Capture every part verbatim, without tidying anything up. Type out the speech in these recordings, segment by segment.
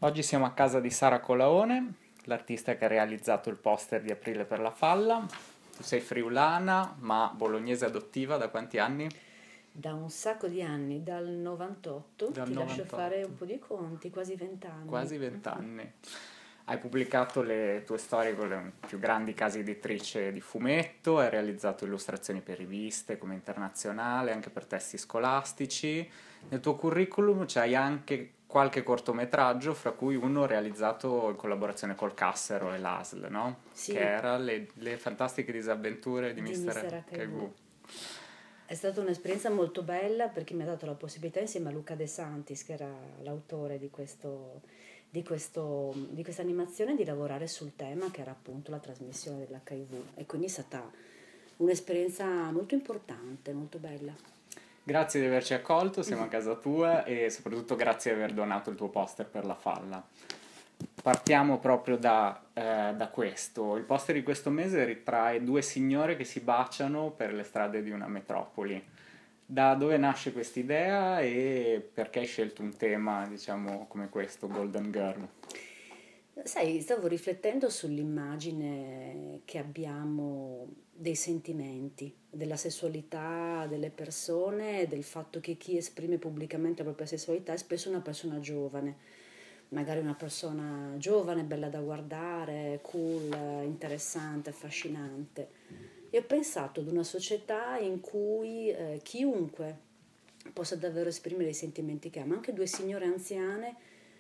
Oggi siamo a casa di Sara Colaone, l'artista che ha realizzato il poster di Aprile per la Falla. Tu sei friulana, ma bolognese adottiva da quanti anni? Da un sacco di anni, dal novantotto, Dal ti lascio fare un novantotto, po' di conti, quasi vent'anni. quasi vent'anni. Hai pubblicato le tue storie con le più grandi case editrici di fumetto, hai realizzato illustrazioni per riviste come Internazionale, anche per testi scolastici. Nel tuo curriculum c'hai anche qualche cortometraggio, fra cui uno realizzato in collaborazione col Cassero e l'A S L, no? Che Sì, era le, le fantastiche disavventure di di mister mister H I V. Kagoo. È stata un'esperienza molto bella perché mi ha dato la possibilità insieme a Luca De Santis, che era l'autore di questo, di questo, di questa animazione, di lavorare sul tema che era appunto la trasmissione dell'H I V. E quindi è stata un'esperienza molto importante, molto bella. Grazie di averci accolto, siamo a casa tua e soprattutto grazie di aver donato il tuo poster per la Falla. Partiamo proprio da, eh, da questo. Il poster di questo mese ritrae due signore che si baciano per le strade di una metropoli. Da dove nasce questa idea e perché hai scelto un tema, diciamo, come questo, Golden Girl? Sai, stavo riflettendo sull'immagine che abbiamo dei sentimenti, della sessualità delle persone, del fatto che chi esprime pubblicamente la propria sessualità è spesso una persona giovane, magari una persona giovane, bella da guardare, cool, interessante, affascinante. E ho pensato ad una società in cui eh, chiunque possa davvero esprimere i sentimenti che ama, anche due signore anziane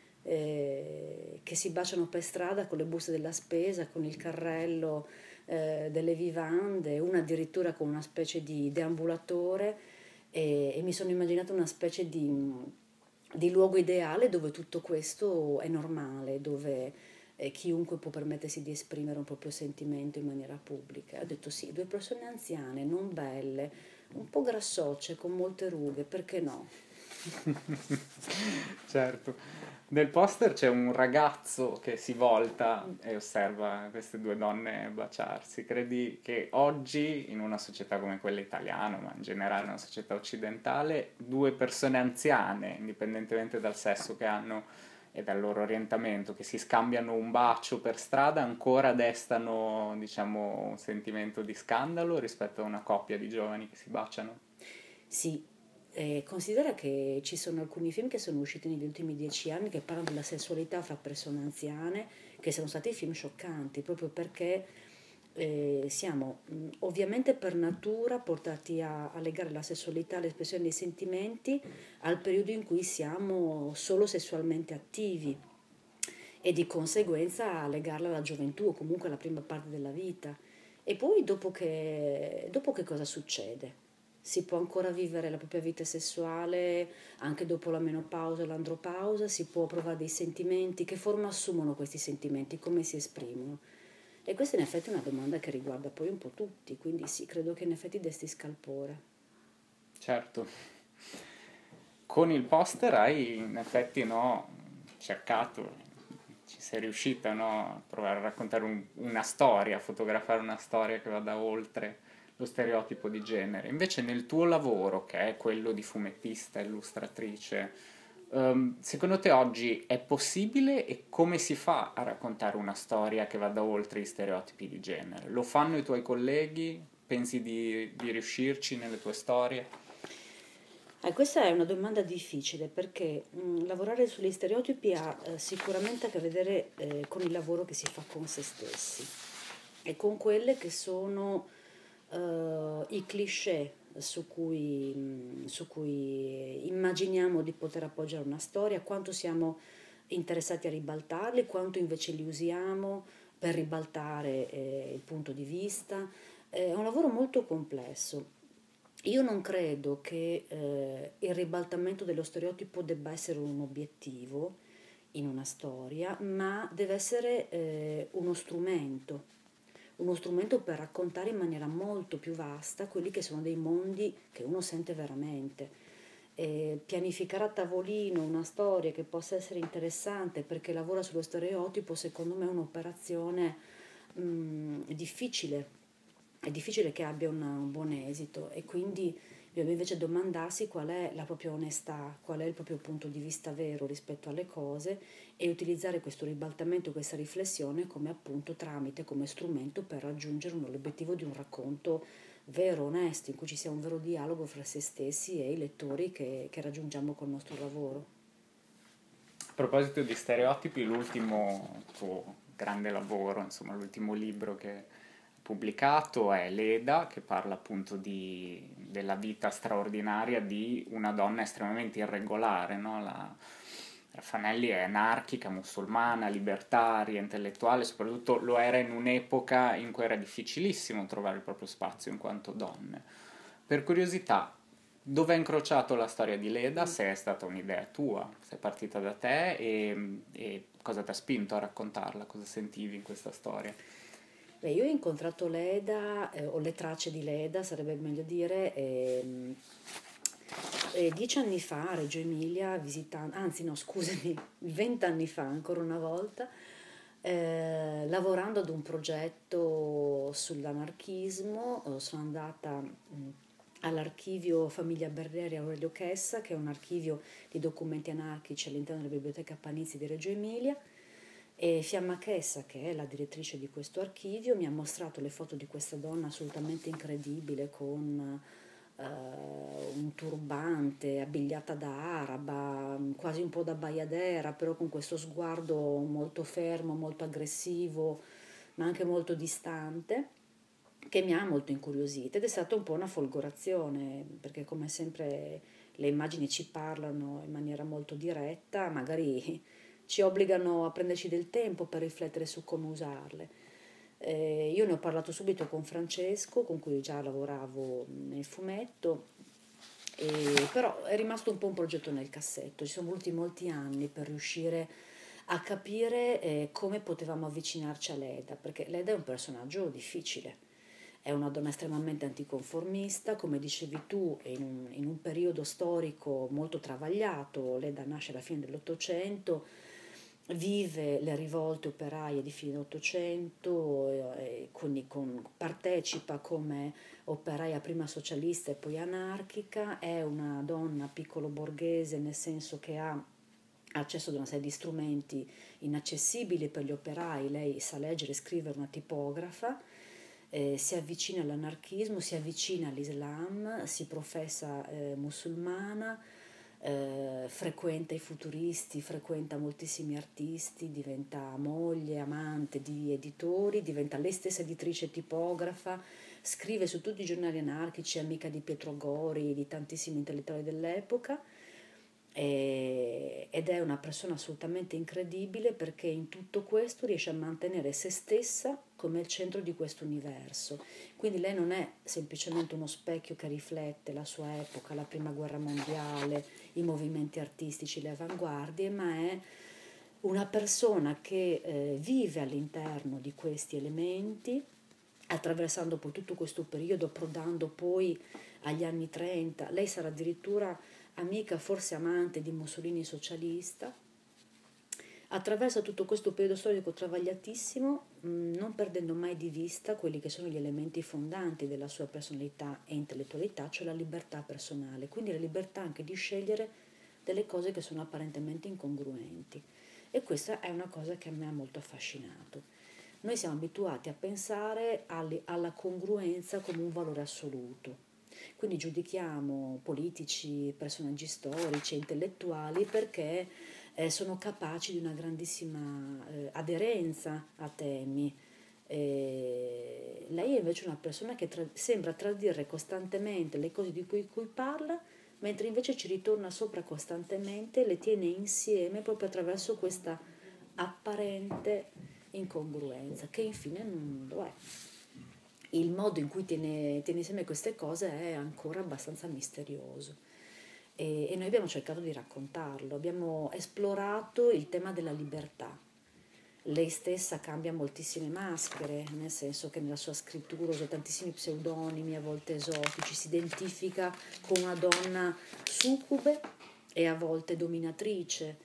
eh, che si baciano per strada con le buste della spesa, con il carrello eh, delle vivande, una addirittura con una specie di deambulatore e, e mi sono immaginata una specie di, di luogo ideale dove tutto questo è normale, dove eh, chiunque può permettersi di esprimere un proprio sentimento in maniera pubblica. Ho detto sì, due persone anziane, non belle, un po' grassocce, con molte rughe, perché no? Certo. Nel poster c'è un ragazzo che si volta e osserva queste due donne baciarsi. Credi che oggi, in una società come quella italiana, ma in generale una società occidentale, due persone anziane, indipendentemente dal sesso che hanno e dal loro orientamento, che si scambiano un bacio per strada, ancora destano, diciamo, un sentimento di scandalo rispetto a una coppia di giovani che si baciano? Sì, eh, considera che ci sono alcuni film che sono usciti negli ultimi dieci anni che parlano della sessualità fra persone anziane, che sono stati film scioccanti, proprio perché eh, siamo mh, ovviamente per natura portati a, a legare la sessualità all'espressione dei sentimenti al periodo in cui siamo solo sessualmente attivi e di conseguenza a legarla alla gioventù o comunque alla prima parte della vita. E poi dopo che, dopo che cosa succede? Si può ancora vivere la propria vita sessuale anche dopo la menopausa e l'andropausa, si può provare dei sentimenti, che forma assumono questi sentimenti, come si esprimono? E questa in effetti è una domanda che riguarda poi un po' tutti, quindi sì, credo che in effetti desti scalpore. Certo. Con il poster hai in effetti no, cercato, ci sei riuscita no, a provare a raccontare un- una storia, a fotografare una storia che vada oltre lo stereotipo di genere. Invece nel tuo lavoro, che è quello di fumettista, illustratrice, ehm, secondo te oggi è possibile e come si fa a raccontare una storia che vada oltre gli stereotipi di genere? Lo fanno i tuoi colleghi? Pensi di, di riuscirci nelle tue storie? Eh, questa è una domanda difficile perché mh, lavorare sugli stereotipi ha eh, sicuramente a che vedere eh, con il lavoro che si fa con se stessi e con quelle che sono eh, i cliché su cui, mh, su cui immaginiamo di poter appoggiare una storia, quanto siamo interessati a ribaltarli, quanto invece li usiamo per ribaltare eh, il punto di vista. È un lavoro molto complesso. Io non credo che eh, il ribaltamento dello stereotipo debba essere un obiettivo in una storia, ma deve essere eh, uno strumento, uno strumento per raccontare in maniera molto più vasta quelli che sono dei mondi che uno sente veramente. E pianificare a tavolino una storia che possa essere interessante perché lavora sullo stereotipo, secondo me è un'operazione mh, difficile, è difficile che abbia una- un buon esito e quindi Dobbiamo invece domandarsi qual è la propria onestà, qual è il proprio punto di vista vero rispetto alle cose e utilizzare questo ribaltamento, questa riflessione come appunto tramite, come strumento per raggiungere l'obiettivo di un racconto vero, onesto, in cui ci sia un vero dialogo fra se stessi e i lettori che, che raggiungiamo col nostro lavoro. A proposito di stereotipi, l'ultimo tuo grande lavoro, insomma l'ultimo libro che hai pubblicato è Leda, che parla appunto di, della vita straordinaria di una donna estremamente irregolare, no? La, la Fanelli è anarchica, musulmana, libertaria, intellettuale, soprattutto lo era in un'epoca in cui era difficilissimo trovare il proprio spazio in quanto donne. Per curiosità, dove è incrociato la storia di Leda? Se è stata un'idea tua, se è partita da te e, e cosa ti ha spinto a raccontarla, cosa sentivi in questa storia? Beh, io ho incontrato Leda, eh, o le tracce di Leda, sarebbe meglio dire, ehm, eh, dieci anni fa a Reggio Emilia, visitando, anzi no, scusami, vent'anni fa ancora una volta, eh, lavorando ad un progetto sull'anarchismo, eh, sono andata mh, all'archivio Famiglia Berreri Aurelio Chessa, che è un archivio di documenti anarchici all'interno della Biblioteca Panizzi di Reggio Emilia, e Fiamma Chessa, che è la direttrice di questo archivio, mi ha mostrato le foto di questa donna assolutamente incredibile con eh, un turbante, abbigliata da araba, quasi un po' da baiadera, però con questo sguardo molto fermo, molto aggressivo, ma anche molto distante, che mi ha molto incuriosita ed è stata un po' una folgorazione, perché come sempre le immagini ci parlano in maniera molto diretta, magari ci obbligano a prenderci del tempo per riflettere su come usarle. Eh, io ne ho parlato subito con Francesco, con cui già lavoravo nel fumetto, e, però è rimasto un po' un progetto nel cassetto. Ci sono voluti molti anni per riuscire a capire eh, come potevamo avvicinarci a Leda, perché Leda è un personaggio difficile. È una donna estremamente anticonformista, come dicevi tu, in un, in un periodo storico molto travagliato. Leda nasce alla fine dell'Ottocento, vive le rivolte operaie di fine Ottocento, e quindi con, partecipa come operaia prima socialista e poi anarchica, è una donna piccolo borghese nel senso che ha accesso ad una serie di strumenti inaccessibili per gli operai, lei sa leggere e scrivere, una tipografa, eh, si avvicina all'anarchismo, si avvicina all'Islam, si professa eh, musulmana, eh, frequenta i futuristi, frequenta moltissimi artisti, diventa moglie, amante di editori, diventa lei stessa editrice e tipografa, scrive su tutti i giornali anarchici, amica di Pietro Gori, di tantissimi intellettuali dell'epoca, e, ed è una persona assolutamente incredibile perché in tutto questo riesce a mantenere se stessa come il centro di questo universo. Quindi lei non è semplicemente uno specchio che riflette la sua epoca, la prima guerra mondiale, i movimenti artistici, le avanguardie, ma è una persona che eh, vive all'interno di questi elementi, attraversando poi tutto questo periodo, approdando poi agli anni trenta. Lei sarà addirittura amica, forse amante di Mussolini socialista. Attraversa tutto questo periodo storico travagliatissimo, mh, non perdendo mai di vista quelli che sono gli elementi fondanti della sua personalità e intellettualità, cioè la libertà personale, quindi la libertà anche di scegliere delle cose che sono apparentemente incongruenti. E questa è una cosa che a me ha molto affascinato. Noi siamo abituati a pensare alle, alla congruenza come un valore assoluto. Quindi giudichiamo politici, personaggi storici, intellettuali perché eh, sono capaci di una grandissima eh, aderenza a temi. E lei è invece una persona che tra- sembra tradire costantemente le cose di cui, cui parla, mentre invece ci ritorna sopra costantemente, le tiene insieme proprio attraverso questa apparente incongruenza, che infine non lo è. Il modo in cui tiene, tiene insieme queste cose è ancora abbastanza misterioso e, e noi abbiamo cercato di raccontarlo, abbiamo esplorato il tema della libertà. Lei stessa cambia moltissime maschere, nel senso che nella sua scrittura usa tantissimi pseudonimi, a volte esotici, si identifica con una donna succube e a volte dominatrice.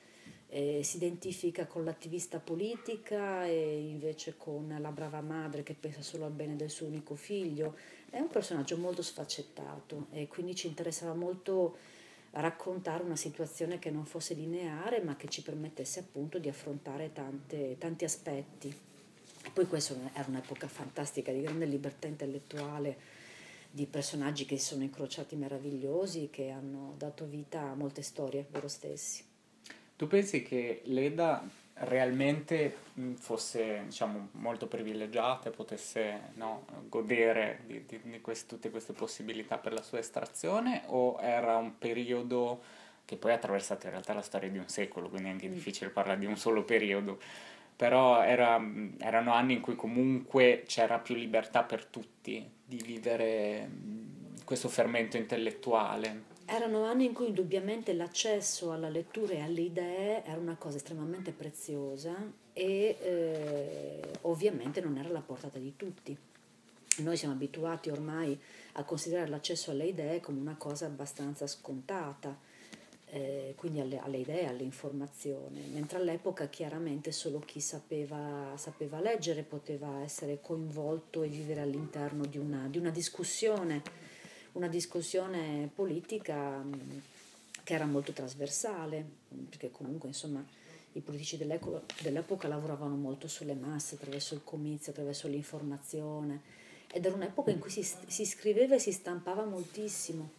eh, si identifica con l'attivista politica e invece con la brava madre che pensa solo al bene del suo unico figlio. È un personaggio molto sfaccettato e quindi ci interessava molto raccontare una situazione che non fosse lineare ma che ci permettesse appunto di affrontare tante, tanti aspetti. E poi questa era un'epoca fantastica di grande libertà intellettuale, di personaggi che si sono incrociati meravigliosi, che hanno dato vita a molte storie loro stessi. Tu pensi che Leda realmente mh, fosse, diciamo, molto privilegiata e potesse, no, godere di, di- di quest- tutte queste possibilità per la sua estrazione, o era un periodo che poi ha attraversato in realtà la storia di un secolo, quindi è anche Mm. difficile parlare di un solo periodo, però era- mh, erano anni in cui comunque c'era più libertà per tutti di vivere mh, questo fermento intellettuale. Erano anni in cui indubbiamente l'accesso alla lettura e alle idee era una cosa estremamente preziosa e eh, ovviamente non era alla portata di tutti. Noi siamo abituati ormai a considerare l'accesso alle idee come una cosa abbastanza scontata, eh, quindi alle, alle idee, all'informazione, mentre all'epoca chiaramente solo chi sapeva, sapeva leggere poteva essere coinvolto e vivere all'interno di una, di una discussione, una discussione politica mh, che era molto trasversale, perché comunque insomma i politici dell'eco- dell'epoca lavoravano molto sulle masse, attraverso il comizio, attraverso l'informazione, ed era un'epoca in cui si, si scriveva e si stampava moltissimo.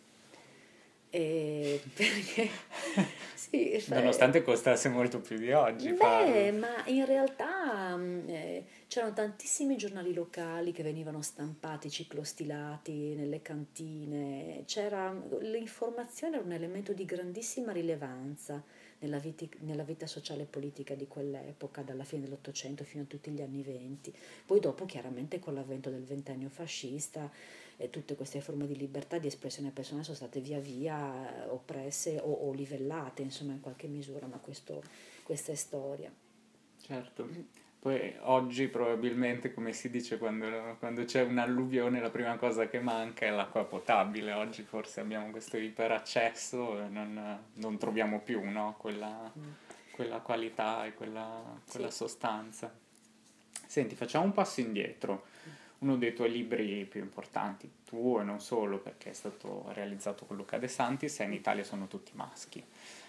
E perché sì, fe- Nonostante costasse molto più di oggi beh, farlo. ma in realtà mh, eh, c'erano tantissimi giornali locali che venivano stampati, ciclostilati nelle cantine. C'era, l'informazione era un elemento di grandissima rilevanza nella, viti- nella vita sociale e politica di quell'epoca, dalla fine dell'Ottocento fino a tutti gli anni venti. Poi dopo, chiaramente, con l'avvento del ventennio fascista, e tutte queste forme di libertà di espressione personale sono state via via eh, oppresse o, o livellate, insomma, in qualche misura, ma questo, questa è storia. Certo. Poi oggi probabilmente, come si dice, quando, quando c'è un'alluvione, la prima cosa che manca è l'acqua potabile. Oggi forse abbiamo questo iperaccesso e non, non troviamo più, no, quella, Mm. quella qualità e quella, quella Sì. sostanza. Senti, facciamo un passo indietro. Uno dei tuoi libri più importanti, tuo e non solo, perché è stato realizzato con Luca De Santis, è In Italia sono tutti maschi.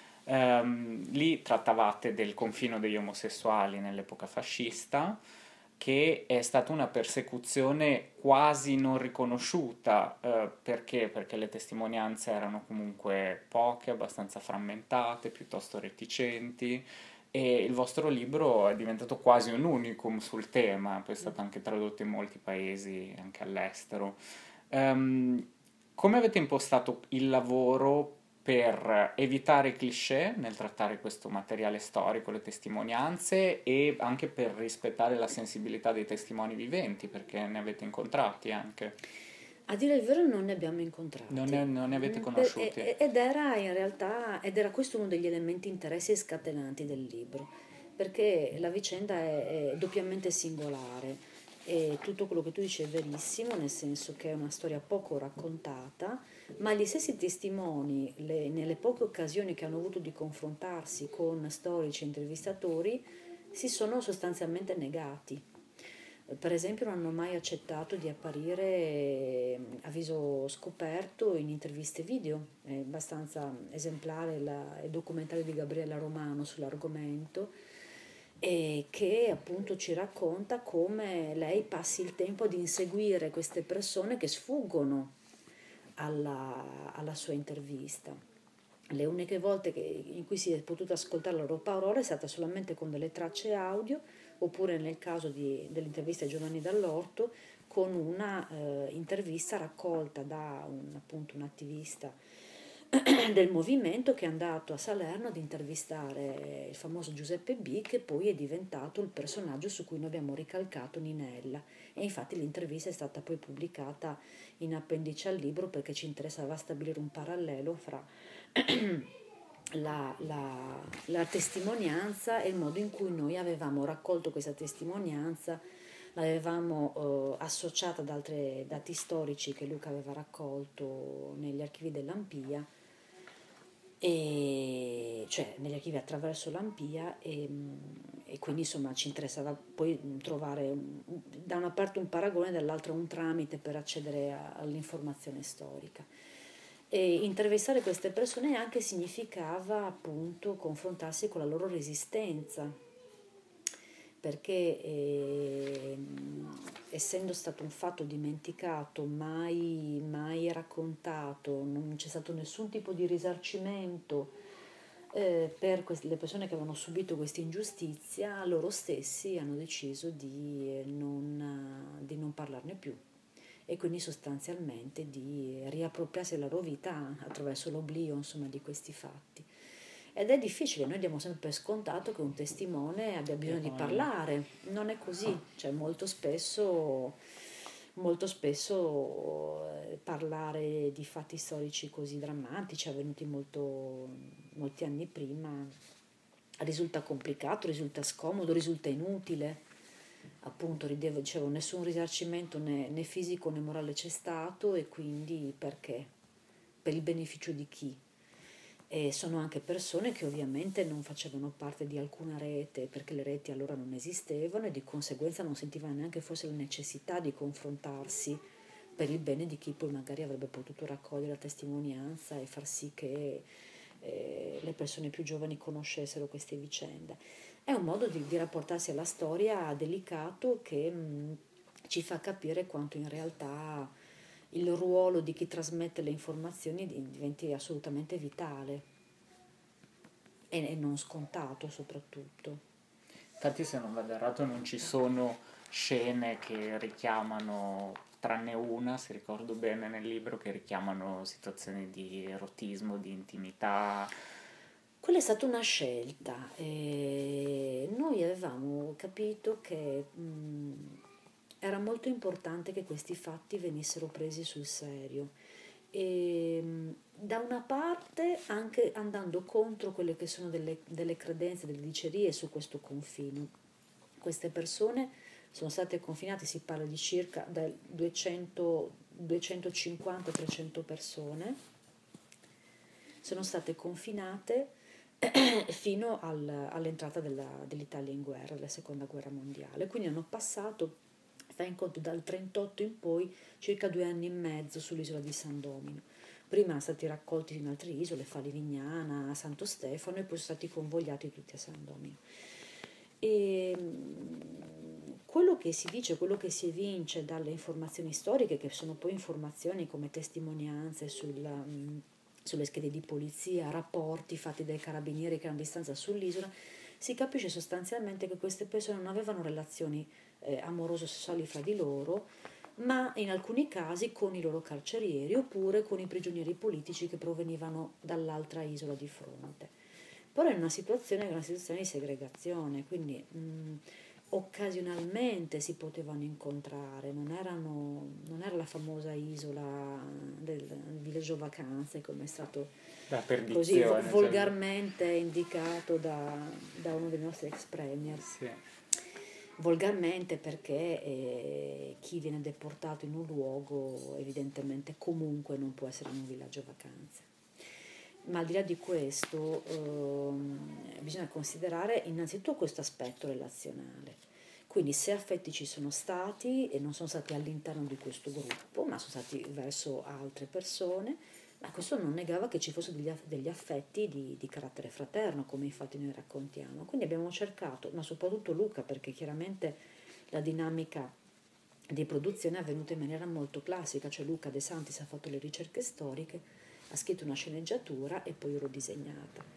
Ehm, lì trattavate del confino degli omosessuali nell'epoca fascista, che è stata una persecuzione quasi non riconosciuta, eh, perché? Perché le testimonianze erano comunque poche, abbastanza frammentate, piuttosto reticenti, e il vostro libro è diventato quasi un unicum sul tema, poi è stato anche tradotto in molti paesi, anche all'estero. Ehm, come avete impostato il lavoro per evitare i cliché nel trattare questo materiale storico, le testimonianze, e anche per rispettare la sensibilità dei testimoni viventi, perché ne avete incontrati anche? A dire il vero non ne abbiamo Non incontrati. ne, non ne avete Mm, per- e- conosciuti? e- ed era in realtà, ed era questo uno degli elementi interessi e scatenanti del libro, perché la vicenda è, è doppiamente singolare e tutto quello che tu dici è verissimo, nel senso che è una storia poco raccontata, ma gli stessi testimoni, le- nelle poche occasioni che hanno avuto di confrontarsi con storici e intervistatori, si sono sostanzialmente negati. Per esempio non hanno mai accettato di apparire eh, a viso scoperto in interviste video, è abbastanza esemplare la- il documentario di Gabriella Romano sull'argomento e che appunto ci racconta come lei passi il tempo ad inseguire queste persone che sfuggono alla, alla sua intervista. Le uniche volte che- in cui si è potuto ascoltare la loro parola è stata solamente con delle tracce audio, oppure nel caso di- dell'intervista a Giovanni Dall'Orto, con una eh, intervista raccolta da un, appunto, un attivista del movimento che è andato a Salerno ad intervistare il famoso Giuseppe B, che poi è diventato il personaggio su cui noi abbiamo ricalcato Ninella. E infatti l'intervista è stata poi pubblicata in appendice al libro perché ci interessava stabilire un parallelo fra la, la- la testimonianza e il modo in cui noi avevamo raccolto questa testimonianza, l'avevamo eh, associata ad altri dati storici che Luca aveva raccolto negli archivi dell'Ampia e, cioè negli archivi attraverso l'Ampia e, e quindi insomma ci interessava poi trovare da una parte un paragone, dall'altra un tramite per accedere a, all'informazione storica. E intervistare queste persone anche significava appunto confrontarsi con la loro resistenza, perché eh, essendo stato un fatto dimenticato, mai, mai raccontato, non c'è stato nessun tipo di risarcimento eh, per queste, le persone che avevano subito questa ingiustizia, loro stessi hanno deciso di eh, non, di non parlarne più e quindi sostanzialmente di riappropriarsi della loro vita attraverso l'oblio, insomma, di questi fatti. Ed è difficile, noi diamo sempre per scontato che un testimone abbia bisogno di parlare, non è così, cioè molto spesso, molto spesso eh, parlare di fatti storici così drammatici, avvenuti molto, molti anni prima, risulta complicato, risulta scomodo, risulta inutile. Appunto, ridevo, dicevo, nessun risarcimento né, né fisico né morale c'è stato e quindi perché? Per il beneficio di chi? E sono anche persone che ovviamente non facevano parte di alcuna rete perché le reti allora non esistevano e di conseguenza non sentivano neanche forse la necessità di confrontarsi per il bene di chi poi magari avrebbe potuto raccogliere la testimonianza e far sì che eh, le persone più giovani conoscessero queste vicende. È un modo di, di rapportarsi alla storia delicato che mh, ci fa capire quanto in realtà il ruolo di chi trasmette le informazioni diventi assolutamente vitale e, e non scontato soprattutto. Infatti, se non vado errato, non ci sono scene che richiamano, tranne una, se ricordo bene nel libro, che richiamano situazioni di erotismo, di intimità. Quella è stata una scelta e noi avevamo capito che mh, era molto importante che questi fatti venissero presi sul serio e mh, da una parte anche andando contro quelle che sono delle, delle credenze, delle dicerie su questo confine. Queste persone sono state confinate, si parla di circa duecento, duecentocinquanta trecento persone, sono state confinate fino al, all'entrata della, dell'Italia in guerra, della seconda guerra mondiale. Quindi hanno passato, fai in conto, dal trentotto in poi circa due anni e mezzo sull'isola di San Domino. Prima sono stati raccolti in altre isole, Falivignana, Santo Stefano e poi sono stati convogliati tutti a San Domino. E quello che si dice, quello che si evince dalle informazioni storiche, che sono poi informazioni come testimonianze sulla sulle schede di polizia, rapporti fatti dai carabinieri che erano a distanza sull'isola, si capisce sostanzialmente che queste persone non avevano relazioni eh, amoroso-sessuali fra di loro, ma in alcuni casi con i loro carcerieri oppure con i prigionieri politici che provenivano dall'altra isola di fronte. Però è una situazione, una situazione di segregazione, quindi mh, occasionalmente si potevano incontrare, non, erano, non era la famosa isola del villaggio vacanze come è stato così volgarmente cioè... indicato da, da uno dei nostri ex premier. Sì. Volgarmente perché eh, chi viene deportato in un luogo evidentemente comunque non può essere in un villaggio vacanze. Ma al di là di questo eh, bisogna considerare innanzitutto questo aspetto relazionale. Quindi se affetti ci sono stati e non sono stati all'interno di questo gruppo, ma sono stati verso altre persone, ma questo non negava che ci fossero degli, degli affetti di, di carattere fraterno, come infatti noi raccontiamo. Quindi abbiamo cercato, ma soprattutto Luca, perché chiaramente la dinamica di produzione è avvenuta in maniera molto classica, cioè Luca De Santis ha fatto le ricerche storiche, ha scritto una sceneggiatura e poi io l'ho disegnata.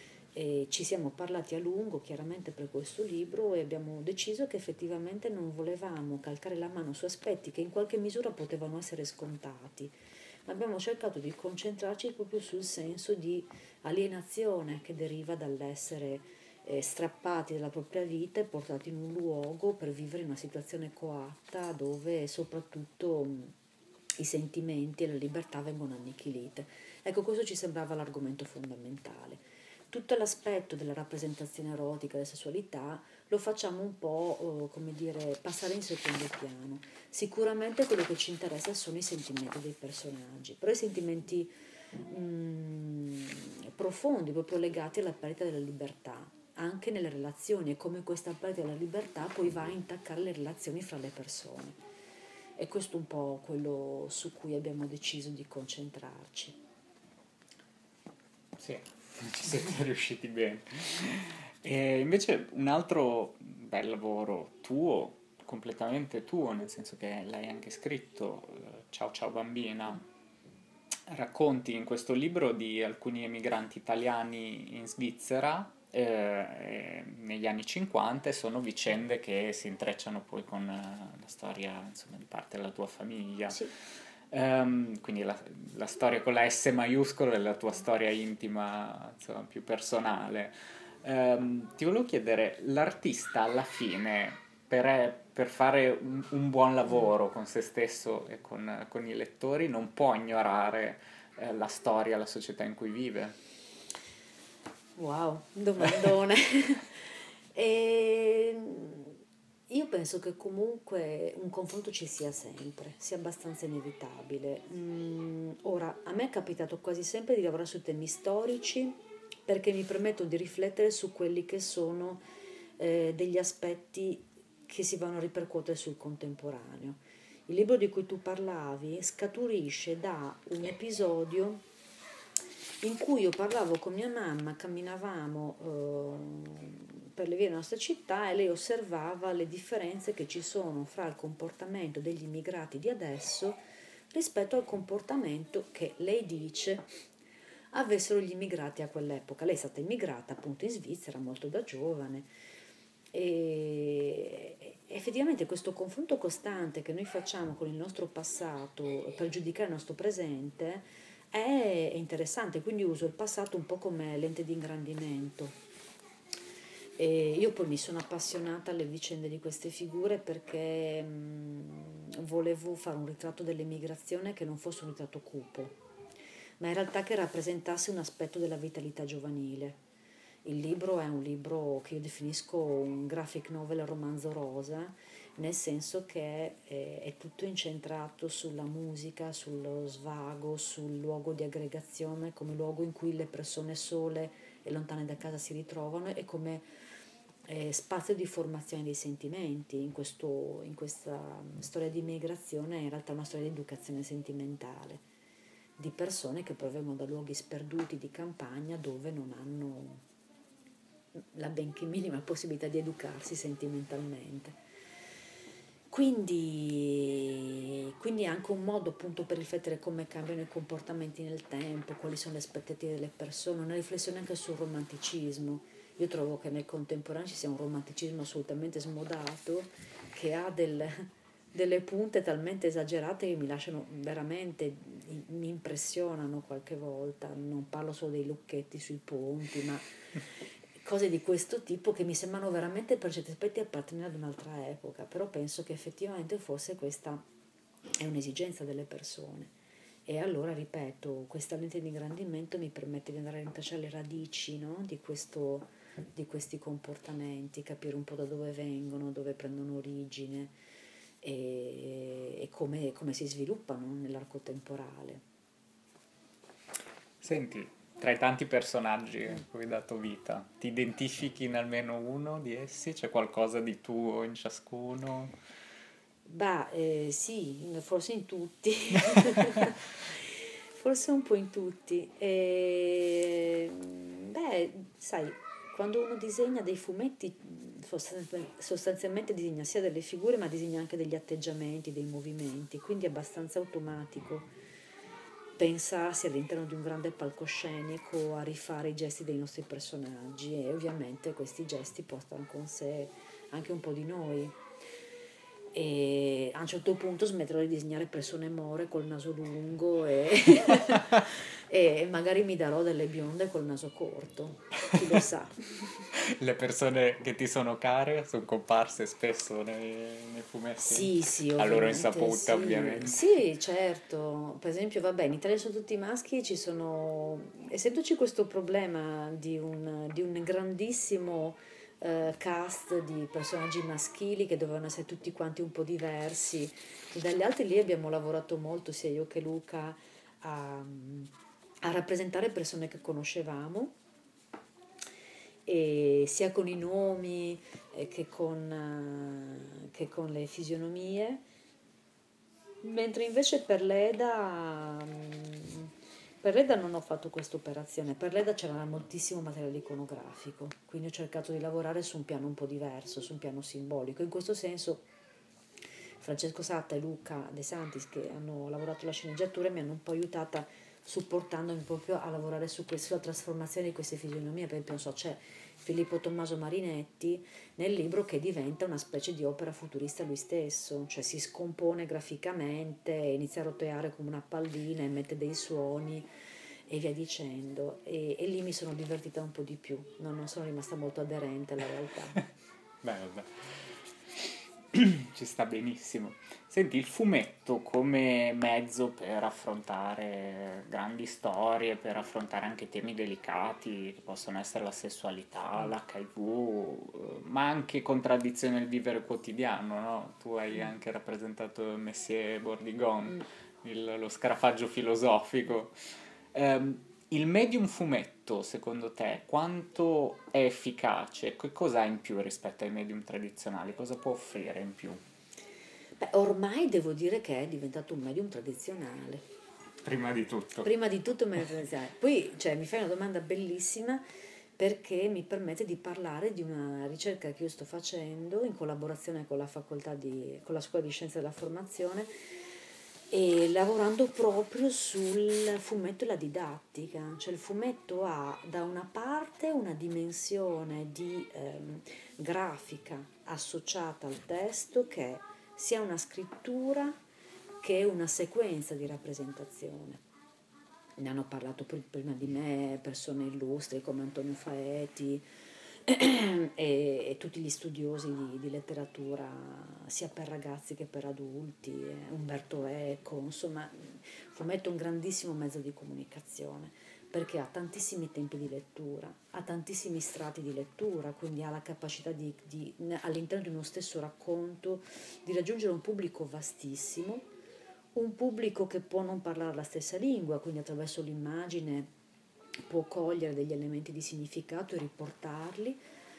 E ci siamo parlati a lungo chiaramente per questo libro e abbiamo deciso che effettivamente non volevamo calcare la mano su aspetti che in qualche misura potevano essere scontati, ma abbiamo cercato di concentrarci proprio sul senso di alienazione che deriva dall'essere eh, strappati dalla propria vita e portati in un luogo per vivere in una situazione coatta dove soprattutto mh, i sentimenti e la libertà vengono annichilite. Ecco, questo ci sembrava l'argomento fondamentale. Tutto l'aspetto della rappresentazione erotica, della sessualità, lo facciamo un po', eh, come dire, passare in secondo piano. Sicuramente quello che ci interessa sono i sentimenti dei personaggi, però i sentimenti mh, profondi, proprio legati alla perdita della libertà, anche nelle relazioni, e come questa perdita della libertà poi va a intaccare le relazioni fra le persone. E questo è un po' quello su cui abbiamo deciso di concentrarci. Sì, ci siete riusciti bene. E invece un altro bel lavoro tuo, completamente tuo, nel senso che l'hai anche scritto, eh, Ciao ciao bambina, racconti in questo libro di alcuni emigranti italiani in Svizzera eh, eh, negli anni cinquanta, e sono vicende che si intrecciano poi con eh, la storia, insomma, di parte della tua famiglia. Sì. Ehm, quindi la, la storia con la S maiuscola è la tua storia intima, insomma, più personale. Ehm, ti volevo chiedere, l'artista alla fine, per, per fare un, un buon lavoro con se stesso e con, con i lettori, non può ignorare eh, la storia, la società in cui vive. Wow, domandone. E io penso che comunque un confronto ci sia sempre, sia abbastanza inevitabile. Mm, ora, a me è capitato quasi sempre di lavorare su temi storici perché mi permettono di riflettere su quelli che sono eh, degli aspetti che si vanno a ripercuotere sul contemporaneo. Il libro di cui tu parlavi scaturisce da un episodio in cui io parlavo con mia mamma, camminavamo eh, per le vie della nostra città e lei osservava le differenze che ci sono fra il comportamento degli immigrati di adesso rispetto al comportamento che lei dice avessero gli immigrati a quell'epoca. Lei è stata immigrata appunto in Svizzera molto da giovane e effettivamente questo confronto costante che noi facciamo con il nostro passato per giudicare il nostro presente è interessante, quindi uso il passato un po' come lente di ingrandimento. E io poi mi sono appassionata alle vicende di queste figure perché mh, volevo fare un ritratto dell'emigrazione che non fosse un ritratto cupo, ma in realtà che rappresentasse un aspetto della vitalità giovanile. Il libro è un libro che io definisco un graphic novel romanzo rosa, nel senso che è, è tutto incentrato sulla musica, sullo svago, sul luogo di aggregazione, come luogo in cui le persone sole e lontane da casa si ritrovano e come eh, spazio di formazione dei sentimenti. In, questo, in questa storia di migrazione è in realtà una storia di educazione sentimentale, di persone che provengono da luoghi sperduti di campagna dove non hanno la benché minima possibilità di educarsi sentimentalmente. Quindi, quindi è anche un modo appunto per riflettere come cambiano i comportamenti nel tempo, quali sono le aspettative delle persone, una riflessione anche sul romanticismo. Io trovo che nel contemporaneo ci sia un romanticismo assolutamente smodato che ha del, delle punte talmente esagerate che mi lasciano veramente, mi impressionano qualche volta. Non parlo solo dei lucchetti sui ponti, ma cose di questo tipo che mi sembrano veramente per certi aspetti appartenere ad un'altra epoca, però penso che effettivamente forse questa è un'esigenza delle persone. E allora, ripeto, questa lente di ingrandimento mi permette di andare a rintracciare le radici, no? di, questo, di questi comportamenti, capire un po' da dove vengono, dove prendono origine e, e come, come si sviluppano nell'arco temporale. Senti, tra i tanti personaggi a cui hai dato vita, ti identifichi in almeno uno di essi? C'è qualcosa di tuo in ciascuno? Bah, eh, sì, forse in tutti, forse un po' in tutti. E, beh, sai, quando uno disegna dei fumetti, sostanzialmente disegna sia delle figure, ma disegna anche degli atteggiamenti, dei movimenti, quindi è abbastanza automatico pensarsi all'interno di un grande palcoscenico a rifare i gesti dei nostri personaggi e ovviamente questi gesti portano con sé anche un po' di noi. E a un certo punto smetterò di disegnare persone more col naso lungo e, e magari mi darò delle bionde col naso corto, chi lo sa. Le persone che ti sono care sono comparse spesso nei, nei fumetti? Sì, sì, A loro ovviamente, insaputa, sì, ovviamente. sì, certo. Per esempio, vabbè, in Italia sono tutti maschi, ci sono, essendoci questo problema di un, di un grandissimo eh, cast di personaggi maschili che dovevano essere tutti quanti un po' diversi, e dagli altri lì abbiamo lavorato molto, sia io che Luca, a, a rappresentare persone che conoscevamo, e sia con i nomi eh, che con, eh, che con le fisionomie, mentre invece per l'Eda, mm, per l'Eda non ho fatto questa operazione. Per l'Eda c'era moltissimo materiale iconografico, quindi ho cercato di lavorare su un piano un po' diverso, su un piano simbolico. In questo senso Francesco Satta e Luca De Santis, che hanno lavorato la sceneggiatura, mi hanno un po' aiutata supportandomi proprio a lavorare su questo, sulla trasformazione di queste fisionomie. Per esempio, non so, c'è Filippo Tommaso Marinetti nel libro che diventa una specie di opera futurista lui stesso, cioè si scompone graficamente, inizia a roteare come una pallina, emette dei suoni e via dicendo, e, e lì mi sono divertita un po' di più, no, non sono rimasta molto aderente alla realtà. Beh, vabbè. Ci sta benissimo. Senti, il fumetto come mezzo per affrontare grandi storie, per affrontare anche temi delicati che possono essere la sessualità, Mm. l'H I V, eh, ma anche contraddizioni nel vivere quotidiano, no? Tu hai Mm. anche rappresentato Messier Bordigon, Mm. il- lo scarafaggio filosofico. Ehm, il medium fumetto, secondo te, quanto è efficace? Che cosa ha in più rispetto ai medium tradizionali? Cosa può offrire in più? Beh, ormai devo dire che è diventato un medium tradizionale. Prima di tutto. Prima di tutto un medium tradizionale. Poi, cioè, mi fai una domanda bellissima perché mi permette di parlare di una ricerca che io sto facendo in collaborazione con la facoltà di, con la Scuola di Scienze della Formazione, e lavorando proprio sul fumetto e la didattica. Cioè il fumetto ha da una parte una dimensione di ehm, grafica associata al testo che è sia una scrittura che una sequenza di rappresentazione. Ne hanno parlato prima di me persone illustri come Antonio Faeti e, e tutti gli studiosi di, di letteratura sia per ragazzi che per adulti, eh, Umberto Eco, insomma, il fumetto è un grandissimo mezzo di comunicazione perché ha tantissimi tempi di lettura, ha tantissimi strati di lettura, quindi ha la capacità di, di, all'interno di uno stesso racconto di raggiungere un pubblico vastissimo, un pubblico che può non parlare la stessa lingua, quindi attraverso l'immagine può cogliere degli elementi di significato e riportarli.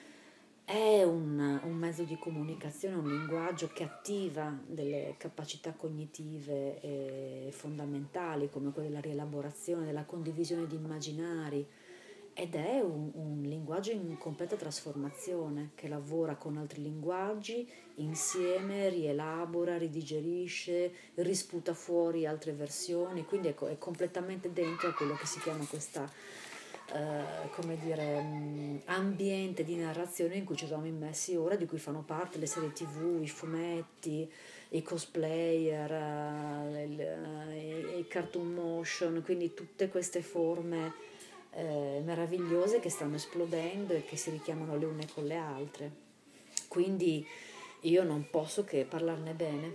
È un, un mezzo di comunicazione, un linguaggio che attiva delle capacità cognitive eh, fondamentali come quella della rielaborazione, della condivisione di immaginari, ed è un, un linguaggio in completa trasformazione che lavora con altri linguaggi insieme, rielabora, ridigerisce, risputa fuori altre versioni, quindi è, è completamente dentro a quello che si chiama questa eh, come dire, mh, ambiente di narrazione in cui ci siamo immessi ora, di cui fanno parte le serie tv, i fumetti, i cosplayer, eh, il, eh, i cartoon motion, quindi tutte queste forme eh, meravigliose che stanno esplodendo e che si richiamano le une con le altre. Quindi io non posso che parlarne bene.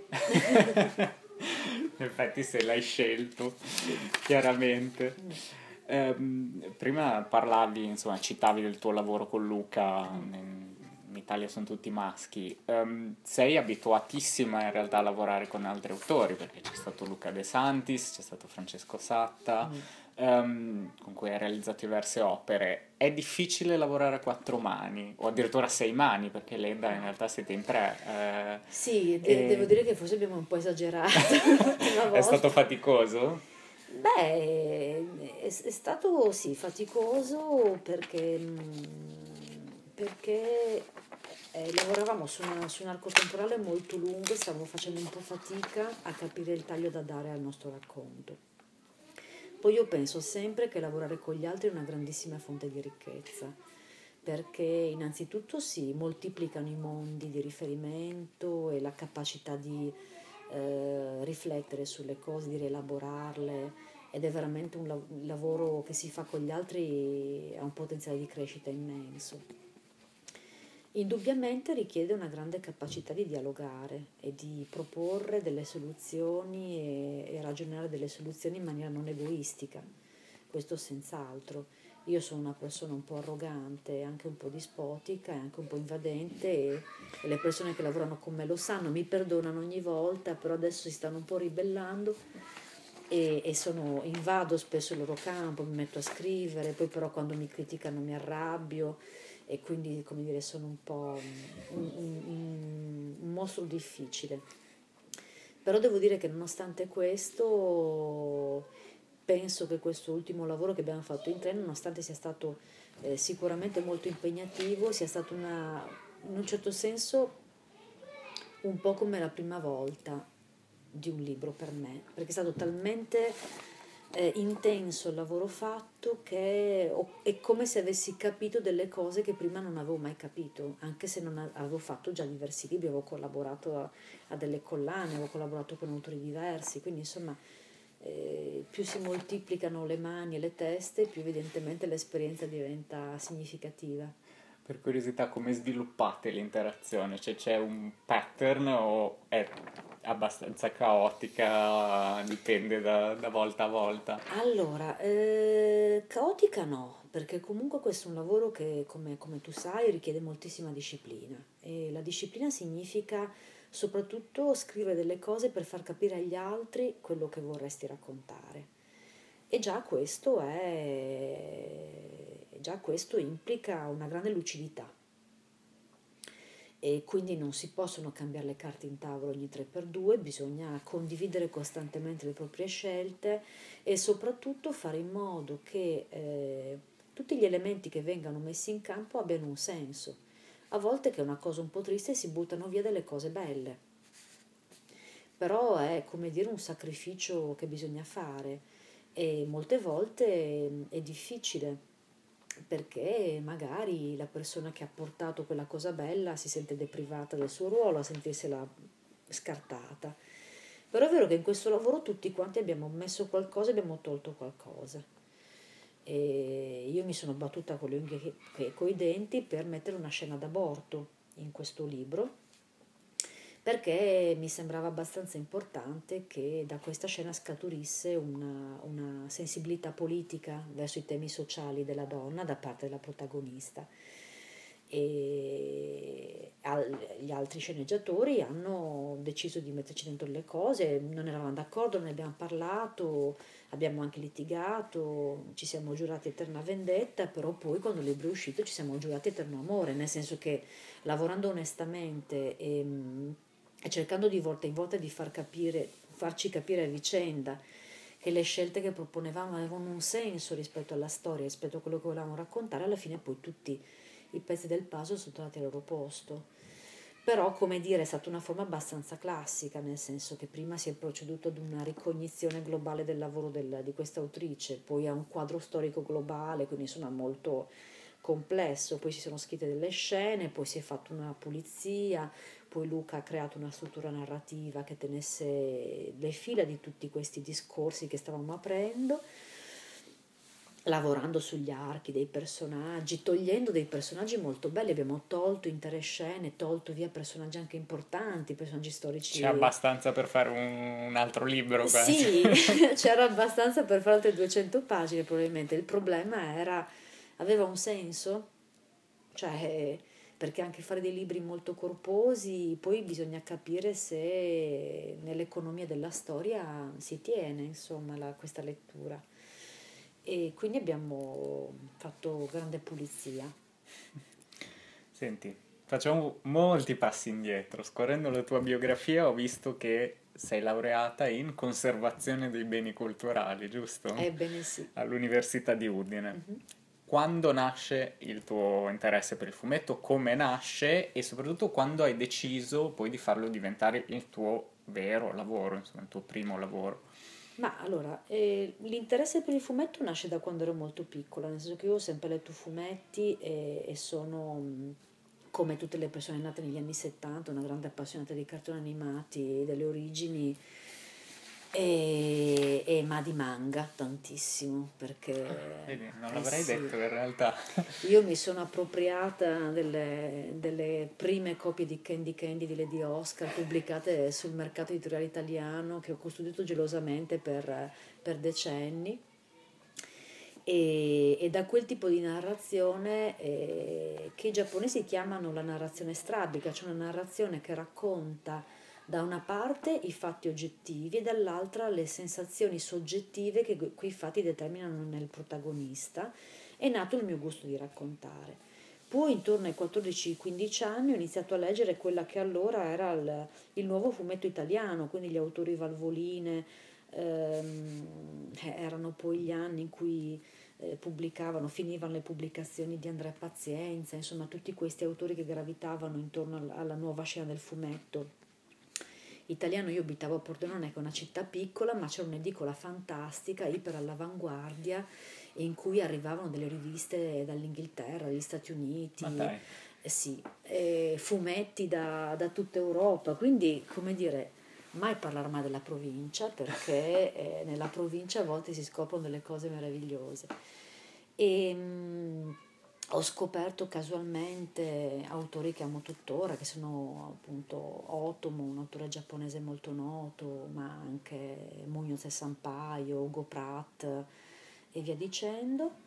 In effetti se l'hai scelto, chiaramente. Ehm, prima parlavi, insomma, citavi del tuo lavoro con Luca, Mm. in, in Italia sono tutti maschi. Ehm, sei abituatissima in realtà a lavorare con altri autori, perché c'è stato Luca De Santis, c'è stato Francesco Satta, Mm. ehm, con cui hai realizzato diverse opere. È difficile lavorare a quattro mani, o addirittura a sei mani, perché l'Eda in realtà siete in tre. eh, Sì, de- devo e- dire che forse abbiamo un po' esagerato l'ultima È stato volta. faticoso? Beh, è, è stato sì faticoso perché, mm, perché eh, lavoravamo su, una- su un arco temporale molto lungo e stavamo facendo un po' fatica a capire il taglio da dare al nostro racconto. Poi io penso sempre che lavorare con gli altri è una grandissima fonte di ricchezza, perché innanzitutto si moltiplicano i mondi di riferimento e la capacità di eh, riflettere sulle cose, di rielaborarle, ed è veramente un lav- il lavoro che si fa con gli altri ha un potenziale di crescita immenso. Indubbiamente richiede una grande capacità di dialogare e di proporre delle soluzioni e, e ragionare delle soluzioni in maniera non egoistica, questo senz'altro. Io sono una persona un po' arrogante, anche un po' dispotica e anche un po' invadente, e, e le persone che lavorano con me lo sanno, mi perdonano ogni volta, però adesso si stanno un po' ribellando e, e sono, invado spesso il loro campo, mi metto a scrivere, poi però quando mi criticano mi arrabbio e quindi, come dire, sono un po' un, un, un- un mostro difficile. Però devo dire che nonostante questo, penso che questo ultimo lavoro che abbiamo fatto in tre, nonostante sia stato eh, sicuramente molto impegnativo, sia stato una, in un certo senso un po' come la prima volta di un libro per me, perché è stato talmente eh, intenso il lavoro fatto che ho- è come se avessi capito delle cose che prima non avevo mai capito, anche se non a- avevo fatto già diversi libri, avevo collaborato a, a delle collane, avevo collaborato con autori diversi, quindi insomma eh, più si moltiplicano le mani e le teste, più evidentemente l'esperienza diventa significativa. Per curiosità, come sviluppate l'interazione? Cioè c'è un pattern o è abbastanza caotica, dipende da, da volta a volta? Allora, eh, caotica no, perché comunque questo è un lavoro che, come, come tu sai, richiede moltissima disciplina e la disciplina significa soprattutto scrivere delle cose per far capire agli altri quello che vorresti raccontare. E già questo è, già questo implica una grande lucidità e quindi non si possono cambiare le carte in tavola ogni tre per due, bisogna condividere costantemente le proprie scelte e soprattutto fare in modo che eh, tutti gli elementi che vengano messi in campo abbiano un senso. A volte, che è una cosa un po' triste, si buttano via delle cose belle, però è come dire un sacrificio che bisogna fare e molte volte è difficile perché magari la persona che ha portato quella cosa bella si sente deprivata del suo ruolo, a sentirsela scartata. Però è vero che in questo lavoro tutti quanti abbiamo messo qualcosa e abbiamo tolto qualcosa. E io mi sono battuta con le unghie e coi denti per mettere una scena d'aborto in questo libro perché mi sembrava abbastanza importante che da questa scena scaturisse una, una sensibilità politica verso i temi sociali della donna da parte della protagonista. E gli altri sceneggiatori hanno deciso di metterci dentro le cose, non eravamo d'accordo, ne abbiamo parlato, abbiamo anche litigato, ci siamo giurati eterna vendetta, però poi quando il libro è uscito ci siamo giurati eterno amore, nel senso che lavorando onestamente e, e cercando di volta in volta di far capire, farci capire a vicenda che le scelte che proponevamo avevano un senso rispetto alla storia, rispetto a quello che volevamo raccontare, alla fine poi tutti i pezzi del puzzle sono tornati al loro posto. Però, come dire, è stata una forma abbastanza classica, nel senso che prima si è proceduto ad una ricognizione globale del lavoro del, di questa autrice, poi a un quadro storico globale, quindi insomma molto complesso, poi si sono scritte delle scene, poi si è fatta una pulizia, poi Luca ha creato una struttura narrativa che tenesse le fila di tutti questi discorsi che stavamo aprendo, lavorando sugli archi dei personaggi, togliendo dei personaggi molto belli, abbiamo tolto intere scene, tolto via personaggi anche importanti, personaggi C'è storici. abbastanza per fare un, un altro libro quasi. Sì, c'era abbastanza per fare altre duecento pagine probabilmente, il problema era, aveva un senso? Cioè, perché anche fare dei libri molto corposi, poi bisogna capire se nell'economia della storia si tiene, insomma, la- questa lettura. E quindi abbiamo fatto grande pulizia. Senti, facciamo molti passi indietro. Scorrendo la tua biografia ho visto che sei laureata in conservazione dei beni culturali, giusto? Ebbene sì. All'Università di Udine. Mhm. Quando nasce il tuo interesse per il fumetto? Come nasce? E soprattutto quando hai deciso poi di farlo diventare il tuo vero lavoro, insomma, il tuo primo lavoro? Ma allora, eh, l'interesse per il fumetto nasce da quando ero molto piccola, nel senso che io ho sempre letto fumetti e, e sono, mh, come tutte le persone nate negli anni settanta, una grande appassionata di cartoni animati delle origini, e, e ma di manga tantissimo, perché Vedi, non eh l'avrei sì, detto in realtà. io mi sono appropriata delle, delle prime copie di Candy Candy di Lady Oscar pubblicate sul mercato editoriale italiano che ho custodito gelosamente per, per decenni e, e da quel tipo di narrazione eh, che i giapponesi chiamano la narrazione strabica, cioè una narrazione che racconta Da una parte i fatti oggettivi e dall'altra le sensazioni soggettive che quei fatti determinano nel protagonista. È nato il mio gusto di raccontare. Poi intorno ai quattordici quindici anni ho iniziato a leggere quella che allora era il, il nuovo fumetto italiano, quindi gli autori Valvoline, ehm, erano poi gli anni in cui eh, pubblicavano, finivano le pubblicazioni di Andrea Pazienza, insomma tutti questi autori che gravitavano intorno al- alla nuova scena del fumetto italiano. Io abitavo a Pordenone, che è una città piccola, ma c'era un'edicola fantastica, iper all'avanguardia, in cui arrivavano delle riviste dall'Inghilterra, dagli Stati Ma Uniti, dai. eh sì, eh, fumetti da, da tutta Europa, quindi come dire, mai parlare mai della provincia, perché eh, nella provincia a volte si scoprono delle cose meravigliose. E mh, ho scoperto casualmente autori che amo tuttora, che sono appunto Otomo, un autore giapponese molto noto, ma anche Munoz e Sampaio, Ugo Pratt e via dicendo.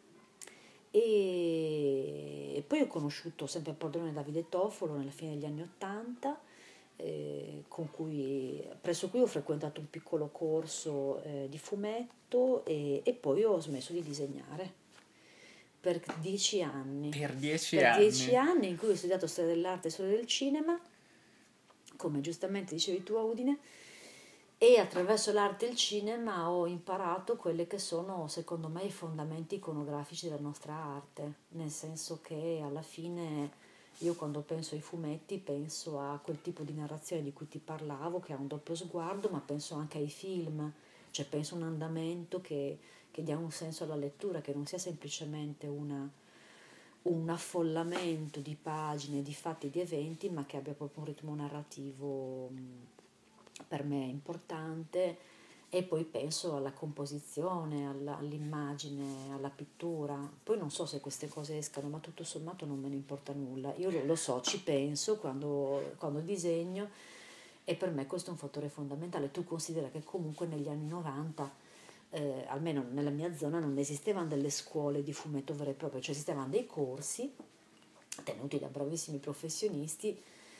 E, e poi ho conosciuto sempre a Pordenone Davide Toffolo nella fine degli anni Ottanta, eh, con cui, presso cui ho frequentato un piccolo corso eh, di fumetto e, e poi ho smesso di disegnare per dieci anni. Per dieci Per dieci anni? anni in cui ho studiato storia dell'arte e storia del cinema, come giustamente dicevi tu a Udine, e attraverso l'arte e il cinema ho imparato quelli che sono, secondo me, i fondamenti iconografici della nostra arte, nel senso che alla fine io quando penso ai fumetti penso a quel tipo di narrazione di cui ti parlavo, che ha un doppio sguardo, ma penso anche ai film, cioè penso a un andamento che, che dia un senso alla lettura, che non sia semplicemente una, un affollamento di pagine, di fatti, di eventi, ma che abbia proprio un ritmo narrativo mh, per me importante. E poi penso alla composizione, alla- all'immagine, alla pittura. Poi non so se queste cose escano, ma tutto sommato non me ne importa nulla. Io lo, lo so, ci penso quando, quando disegno e per me questo è un fattore fondamentale. Tu considera che comunque negli anni novanta, eh, almeno nella mia zona, non esistevano delle scuole di fumetto vere e proprie, cioè esistevano dei corsi tenuti da bravissimi professionisti,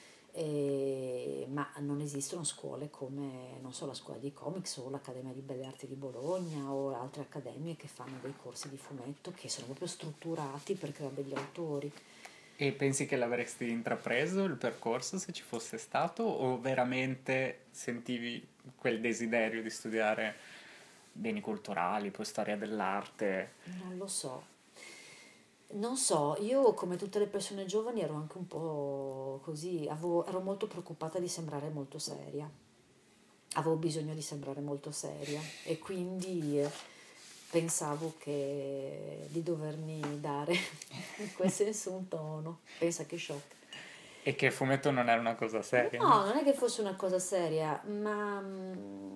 eh, ma non esistono scuole come, non so, la scuola di comics o l'Accademia di Belle Arti di Bologna o altre accademie che fanno dei corsi di fumetto che sono proprio strutturati per creare degli autori. E pensi che l'avresti intrapreso il percorso se ci fosse stato o veramente sentivi quel desiderio di studiare beni culturali, poi storia dell'arte? Non lo so. Non so, io come tutte le persone giovani ero anche un po' così, avevo- ero molto preoccupata di sembrare molto seria, avevo bisogno di sembrare molto seria e quindi eh, pensavo che di dovermi dare in quel senso un tono. Pensa che shock. E che il fumetto non era una cosa seria, no? No, non è che fosse una cosa seria, ma mm,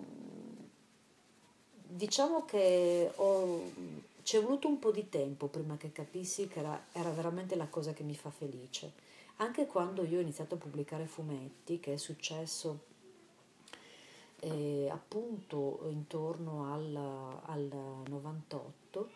diciamo che ho, ci è voluto un po' di tempo prima che capissi che era, era veramente la cosa che mi fa felice. Anche quando io ho iniziato a pubblicare fumetti, che è successo eh, appunto intorno al, al novantotto,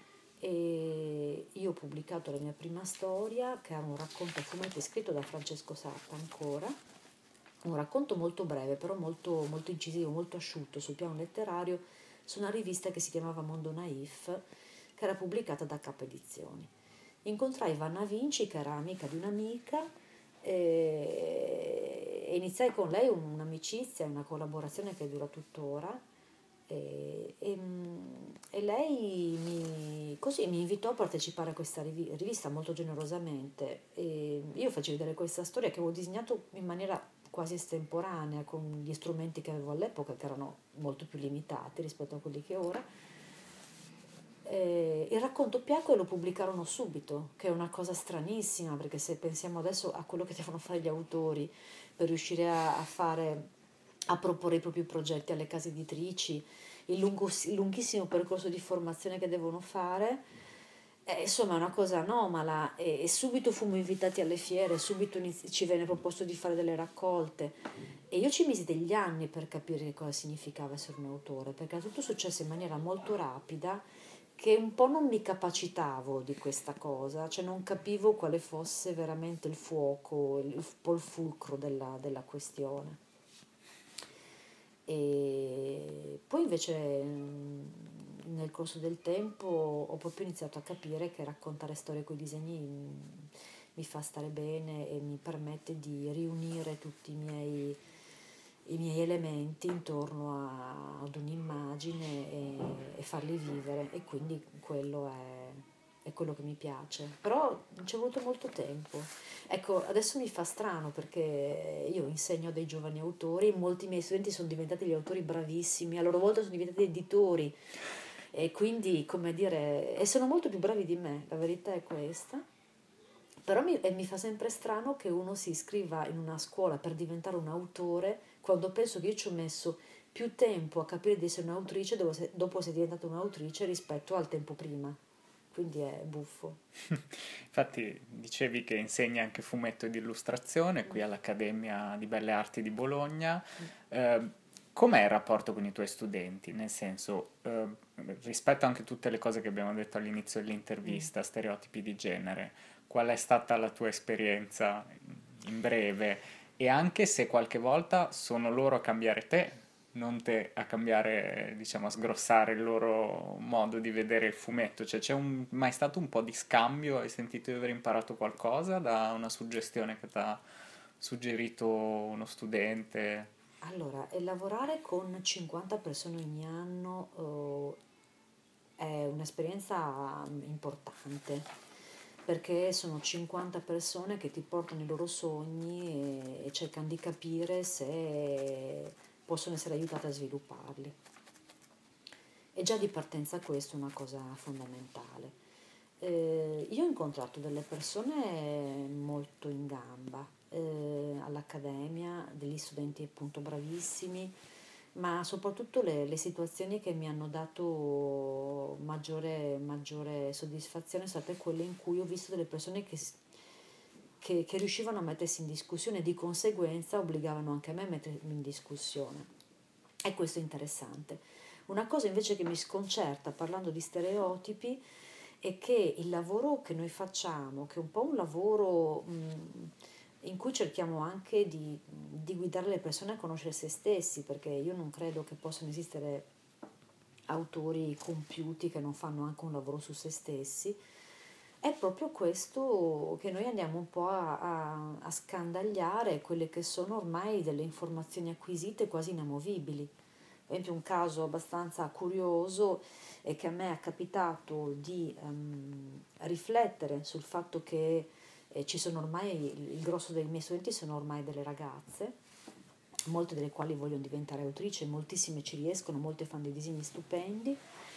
e io ho pubblicato la mia prima storia, che era un racconto a fumetti scritto da Francesco Sarta ancora, un racconto molto breve, però molto, molto incisivo, molto asciutto sul piano letterario, su una rivista che si chiamava Mondo Naif, che era pubblicata da K Edizioni. Incontrai Vanna Vinci, che era amica di un'amica, e, e iniziai con lei un'amicizia, una collaborazione che dura tuttora. E, e, e lei mi, così mi invitò a partecipare a questa rivi- rivista molto generosamente. E io faccio vedere questa storia che avevo disegnato in maniera quasi estemporanea con gli strumenti che avevo all'epoca, che erano molto più limitati rispetto a quelli che ho ora. E il racconto piacque e lo pubblicarono subito, che è una cosa stranissima, perché se pensiamo adesso a quello che devono fare gli autori per riuscire a, a fare, a proporre i propri progetti alle case editrici, il, lungo, il lunghissimo percorso di formazione che devono fare, eh, insomma è una cosa anomala e, e subito fummo invitati alle fiere, subito inizi- ci venne proposto di fare delle raccolte e io ci misi degli anni per capire che cosa significava essere un autore, perché tutto successe in maniera molto rapida che un po' non mi capacitavo di questa cosa, cioè non capivo quale fosse veramente il fuoco, il, un po' il fulcro della, della questione. E poi invece mm, nel corso del tempo ho proprio iniziato a capire che raccontare storie con i disegni mm, mi fa stare bene e mi permette di riunire tutti i miei, i miei elementi intorno a- ad un'immagine e, e farli vivere, e quindi quello è, è quello che mi piace. Però ci è voluto molto tempo. Ecco, adesso mi fa strano perché io insegno a dei giovani autori, molti miei studenti sono diventati degli autori bravissimi, a loro volta sono diventati editori, e quindi, come dire, e sono molto più bravi di me, la verità è questa. Però mi, e mi fa sempre strano che uno si iscriva in una scuola per diventare un autore, quando penso che io ci ho messo più tempo a capire di essere un'autrice dopo, se- dopo essere diventata un'autrice rispetto al tempo prima. Quindi è buffo. Infatti dicevi che insegni anche fumetto ed illustrazione qui all'Accademia di Belle Arti di Bologna. Eh, com'è il rapporto con i tuoi studenti? Nel senso, eh, rispetto anche a tutte le cose che abbiamo detto all'inizio Mm. dell'intervista, stereotipi di genere, qual è stata la tua esperienza in breve? E anche se qualche volta sono loro a cambiare te, non te a cambiare, diciamo, a sgrossare il loro modo di vedere il fumetto. Cioè, c'è un- mai stato un po' di scambio? Hai sentito di aver imparato qualcosa da una suggestione che ti ha suggerito uno studente? Allora, e lavorare con cinquanta persone ogni anno eh, è un'esperienza mm, importante, perché sono cinquanta persone che ti portano i loro sogni e, e cercano di capire se possono essere aiutate a svilupparli. E già di partenza questo è una cosa fondamentale. Eh, io ho incontrato delle persone molto in gamba eh, all'accademia, degli studenti appunto bravissimi, ma soprattutto le, le situazioni che mi hanno dato maggiore, maggiore soddisfazione sono state quelle in cui ho visto delle persone che, s- che, che riuscivano a mettersi in discussione e di conseguenza obbligavano anche me a mettermi in discussione. E questo è interessante. Una cosa invece che mi sconcerta parlando di stereotipi è che il lavoro che noi facciamo, che è un po' un lavoro mh, in cui cerchiamo anche di, di guidare le persone a conoscere se stessi, perché io non credo che possano esistere autori compiuti che non fanno anche un lavoro su se stessi, è proprio questo che noi andiamo un po' a, a, a scandagliare quelle che sono ormai delle informazioni acquisite quasi inamovibili. Per esempio un caso abbastanza curioso è che a me è capitato di ehm, riflettere sul fatto che eh, ci sono ormai, il, il grosso dei miei studenti sono ormai delle ragazze, molte delle quali vogliono diventare autrici, moltissime ci riescono, molte fanno dei disegni stupendi,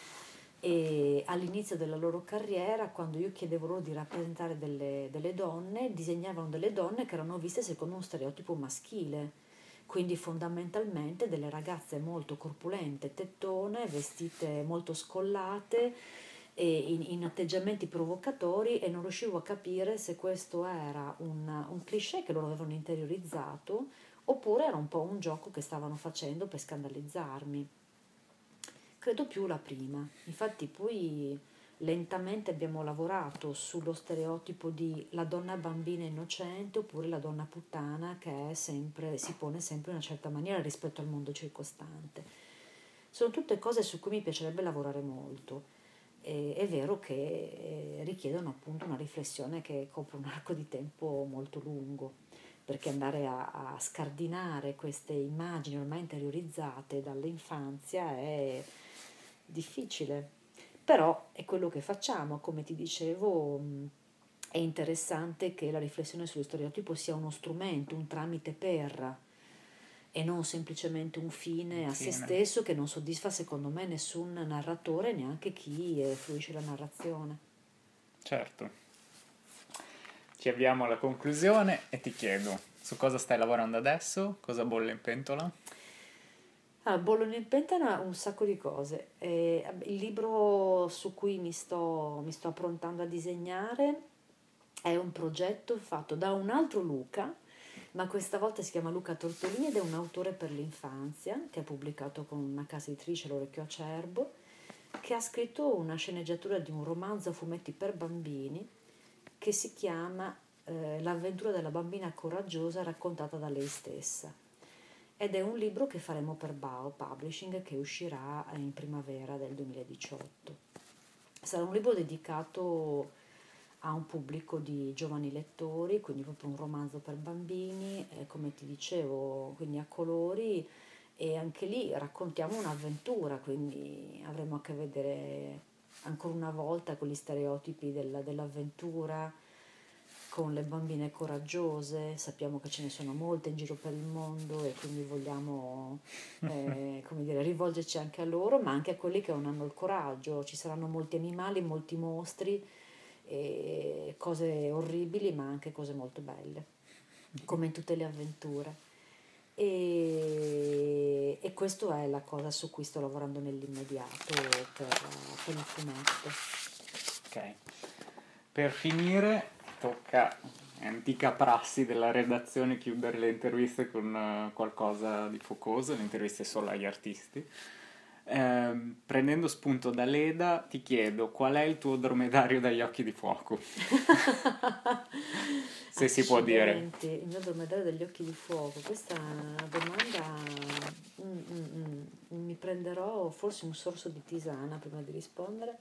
e all'inizio della loro carriera, quando io chiedevo loro di rappresentare delle, delle donne, disegnavano delle donne che erano viste secondo uno stereotipo maschile, quindi fondamentalmente delle ragazze molto corpulente, tettone, vestite molto scollate e in, in atteggiamenti provocatori, e non riuscivo a capire se questo era un, un cliché che loro avevano interiorizzato oppure era un po' un gioco che stavano facendo per scandalizzarmi. Credo più la prima. Infatti poi lentamente abbiamo lavorato sullo stereotipo di la donna bambina innocente oppure la donna puttana che è sempre, si pone sempre in una certa maniera rispetto al mondo circostante. Sono tutte cose su cui mi piacerebbe lavorare molto. E, è vero che eh, richiedono appunto una riflessione che copre un arco di tempo molto lungo, perché andare a, a scardinare queste immagini ormai interiorizzate dall'infanzia è difficile, però è quello che facciamo. Come ti dicevo, mh, è interessante che la riflessione sullo stereotipo sia uno strumento, un tramite per, e non semplicemente un fine a se Infine, stesso che non soddisfa secondo me nessun narratore, neanche chi eh, fruisce la narrazione. certo. Ci avviamo alla conclusione e ti chiedo, su cosa stai lavorando adesso? Cosa bolle in pentola? Ah, Bologna in Pentana un sacco di cose. Eh, il libro su cui mi sto, mi sto approntando a disegnare è un progetto fatto da un altro Luca, ma questa volta si chiama Luca Tortolini ed è un autore per l'infanzia che ha pubblicato con una casa editrice, L'Orecchio Acerbo, che ha scritto una sceneggiatura di un romanzo a fumetti per bambini che si chiama eh, L'avventura della bambina coraggiosa raccontata da lei stessa. ed è un libro che faremo per Bao Publishing, che uscirà in primavera del duemiladiciotto. Sarà un libro dedicato a un pubblico di giovani lettori, quindi proprio un romanzo per bambini, eh, come ti dicevo, quindi a colori, e anche lì raccontiamo un'avventura, quindi avremo a che vedere ancora una volta con gli stereotipi della, dell'avventura, con le bambine coraggiose. Sappiamo che ce ne sono molte in giro per il mondo e quindi vogliamo eh, come dire, rivolgerci anche a loro, ma anche a quelli che non hanno il coraggio. Ci saranno molti animali, molti mostri, e cose orribili, ma anche cose molto belle, come in tutte le avventure. E, e questa è la cosa su cui sto lavorando nell'immediato per, per il fumetto. Ok. Per finire, tocca, è antica prassi della redazione, chiudere le interviste con uh, qualcosa di focoso, le interviste solo agli artisti. Eh, prendendo spunto da Leda, ti chiedo qual è il tuo dromedario dagli occhi di fuoco? Se si può dire. Accidenti, il mio dromedario dagli occhi di fuoco, questa è una domanda, mm, mm, mm, mi prenderò forse un sorso di tisana prima di rispondere.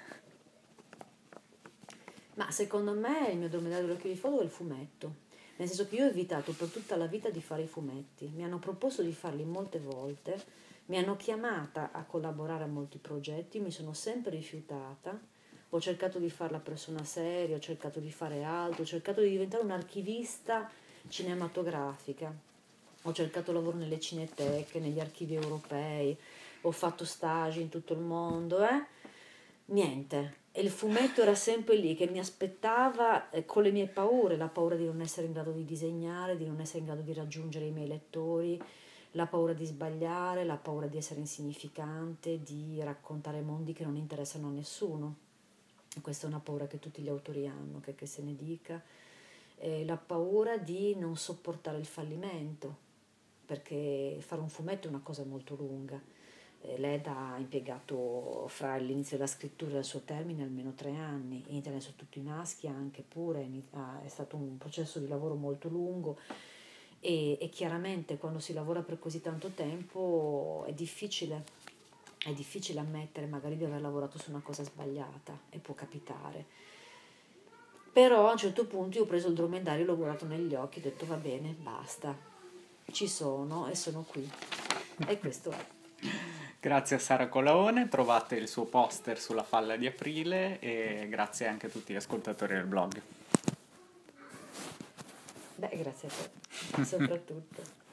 Ma secondo me il mio dromedario dagli occhi di fuoco è il fumetto, nel senso che io ho evitato per tutta la vita di fare i fumetti, mi hanno proposto di farli molte volte, mi hanno chiamata a collaborare a molti progetti, mi sono sempre rifiutata, ho cercato di fare la persona seria, ho cercato di fare altro, ho cercato di diventare un'archivista cinematografica, ho cercato lavoro nelle cineteche, negli archivi europei, ho fatto stage in tutto il mondo, eh? Niente. E il fumetto era sempre lì che mi aspettava, eh, con le mie paure, la paura di non essere in grado di disegnare, di non essere in grado di raggiungere i miei lettori, la paura di sbagliare, la paura di essere insignificante, di raccontare mondi che non interessano a nessuno. Questa è una paura che tutti gli autori hanno, che, che se ne dica. E la paura di non sopportare il fallimento, perché fare un fumetto è una cosa molto lunga. Eh, Leda ha impiegato fra l'inizio della scrittura e il suo termine almeno tre anni, internet su tutti i maschi anche pure, è stato un processo di lavoro molto lungo. E, e chiaramente quando si lavora per così tanto tempo è difficile, è difficile ammettere magari di aver lavorato su una cosa sbagliata, e può capitare. Però a un certo punto io ho preso il dromedario, l'ho guardato negli occhi, ho detto va bene, basta, ci sono e sono qui. E questo è. Grazie a Sara Colaone, trovate il suo poster sulla Falla di Aprile e grazie anche a tutti gli ascoltatori del blog. Beh, grazie a te, soprattutto.